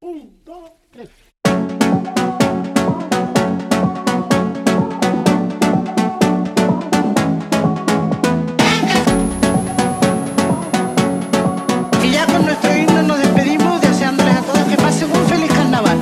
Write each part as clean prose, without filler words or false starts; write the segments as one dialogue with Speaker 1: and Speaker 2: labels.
Speaker 1: Un, dos, tres. Y ya con nuestro himno nos despedimos deseándoles a todos que pasen un feliz carnaval.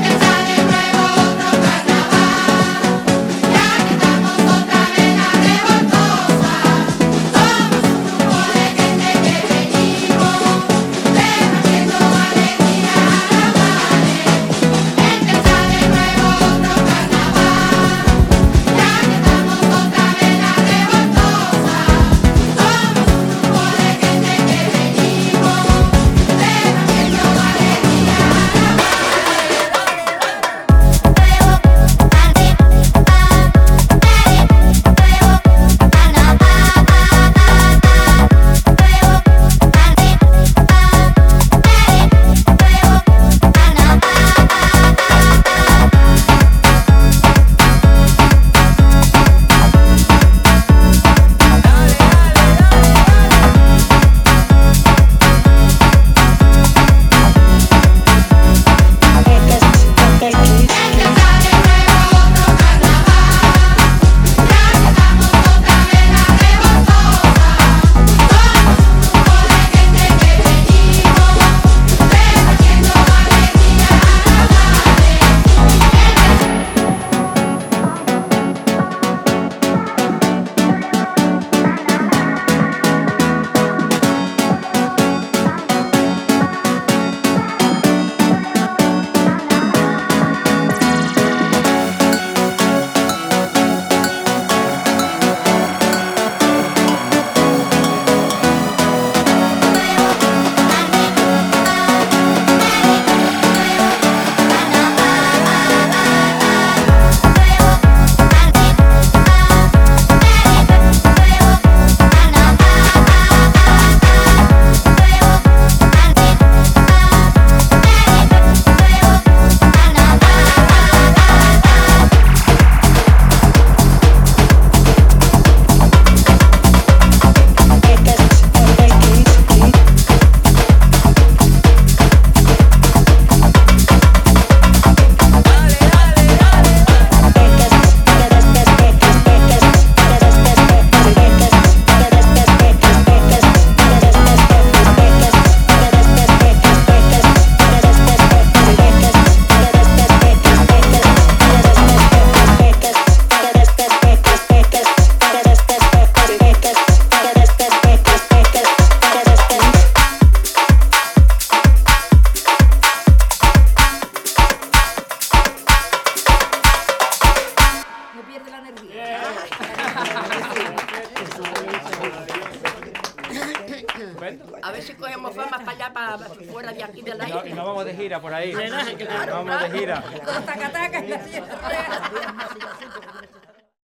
Speaker 2: Pierde la energía. A ver si cogemos fama para allá, para fuera de aquí de la isla.
Speaker 3: Y nos vamos de gira por ahí.
Speaker 2: Claro,
Speaker 3: Vamos de gira.
Speaker 2: Con taca-taca y la silla.